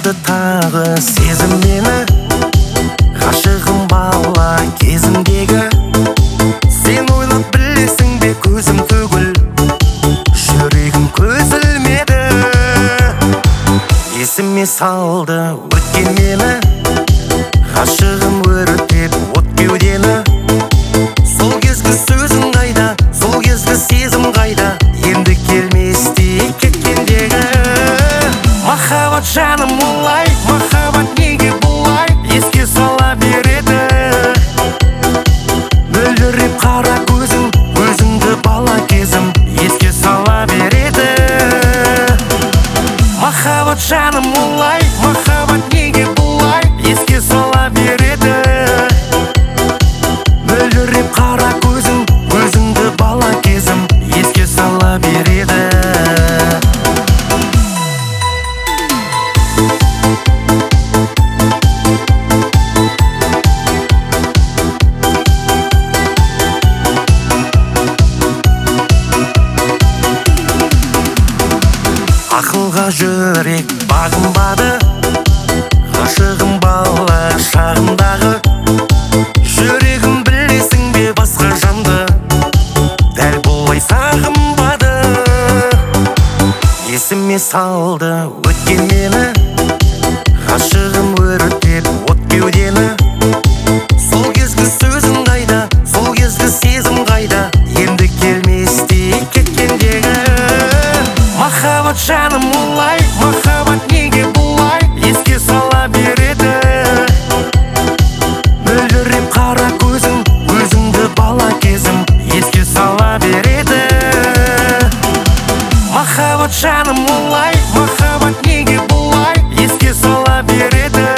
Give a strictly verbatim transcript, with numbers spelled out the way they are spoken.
алды тағы сезім мені. Ғашығым бала кезімдегі, сен ойлап білесің бе көзім түгіл, жүрегім көз ілмеді. Есіме салды өткен мені, ғашығым өртеп от кеудені. Сол кезгі сөзің қайда, сол кезгі сезім қайда, енді келместей кеткендегі. Махаббат жаным олай, махаббат неге бұлай, еске сала береді. Мөлдіреп қара көзің, өзіңді бала кезім еске сала береді. Махаббат жаным олай, махаббат неге бұлай, еске сала береді. Мөлдіреп қара көзің, өзіңді бала кезім еске сала береді. Ақылға жүрек бағынбады, ғашығым бала шағындағы. Жүрегім білесің бе басқа жанды, дәл бұлай сағынбады. Есіме салды өткен мені, ғашығым өртеп от кеудені. Сол кезгі сөзің қайда, сол кезгі сезім қайда, енді келместей кеткендегі. Махаббат жаным олай, махаббат неге бұлай, еске сала береді. Мөлдіреп қара көзің, өзіңді бала кезім еске сала береді. Махаббат жаным олай, махаббат неге бұлай, еске сала береді.